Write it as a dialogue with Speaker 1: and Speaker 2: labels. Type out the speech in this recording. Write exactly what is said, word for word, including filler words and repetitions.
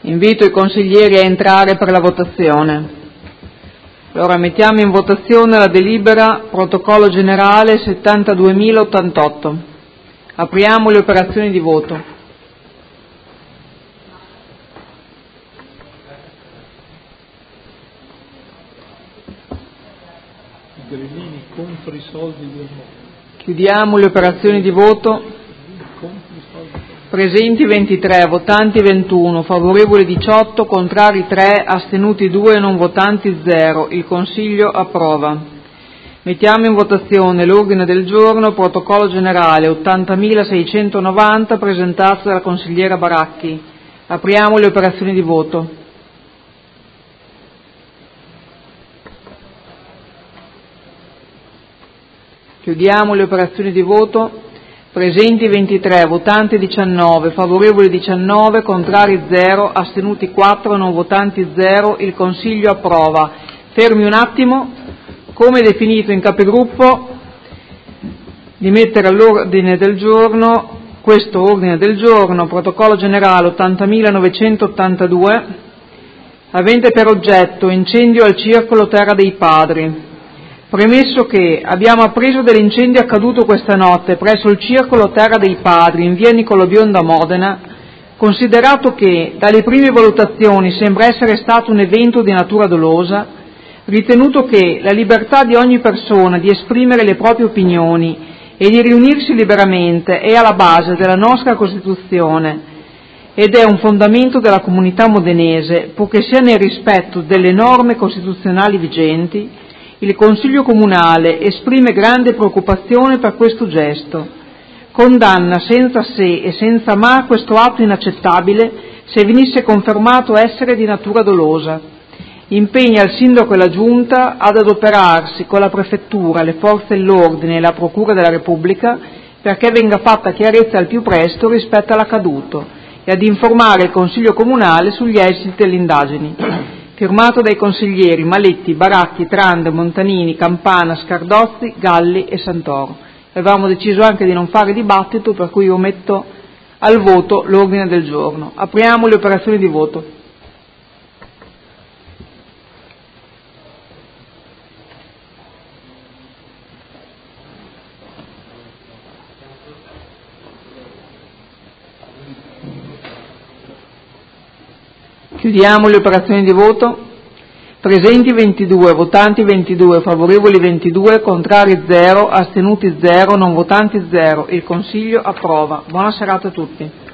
Speaker 1: Invito i consiglieri a entrare per la votazione. Allora mettiamo in votazione la delibera protocollo generale settantaduemilaottantotto. Apriamo le operazioni di voto.
Speaker 2: Grillini contro i soldi del mondo.
Speaker 1: Chiudiamo le operazioni di voto. Presenti ventitré, votanti ventuno, favorevoli diciotto, contrari tre, astenuti due, non votanti zero. Il Consiglio approva. Mettiamo in votazione l'ordine del giorno, protocollo generale ottantamilaseicentonovanta, presentato dalla consigliera Baracchi. Apriamo le operazioni di voto. Chiudiamo le operazioni di voto. Presenti ventitré, votanti diciannove, favorevoli diciannove, contrari zero, astenuti quattro, non votanti zero. Il Consiglio approva. Fermi un attimo. Come definito in capigruppo, di mettere all'ordine del giorno questo ordine del giorno, protocollo generale ottantamilanovecentottantadue, avente per oggetto incendio al circolo Terra dei Padri. Premesso che abbiamo appreso dell'incendio accaduto questa notte presso il circolo Terra dei Padri in via Niccolò Bionda a Modena, considerato che dalle prime valutazioni sembra essere stato un evento di natura dolosa, ritenuto che la libertà di ogni persona di esprimere le proprie opinioni e di riunirsi liberamente è alla base della nostra Costituzione ed è un fondamento della comunità modenese, purché sia nel rispetto delle norme costituzionali vigenti, il Consiglio Comunale esprime grande preoccupazione per questo gesto, condanna senza se e senza ma questo atto inaccettabile se venisse confermato essere di natura dolosa, impegna il Sindaco e la Giunta ad adoperarsi con la Prefettura, le Forze dell'Ordine e la Procura della Repubblica perché venga fatta chiarezza al più presto rispetto all'accaduto e ad informare il Consiglio Comunale sugli esiti delle indagini. Firmato dai consiglieri Maletti, Baracchi, Trande, Montanini, Campana, Scardozzi, Galli e Santoro. Avevamo deciso anche di non fare dibattito, per cui io metto al voto l'ordine del giorno. Apriamo le operazioni di voto. Chiudiamo le operazioni di voto. Presenti ventidue, votanti ventidue, favorevoli ventidue, contrari zero, astenuti zero, non votanti zero. Il Consiglio approva. Buona serata a tutti.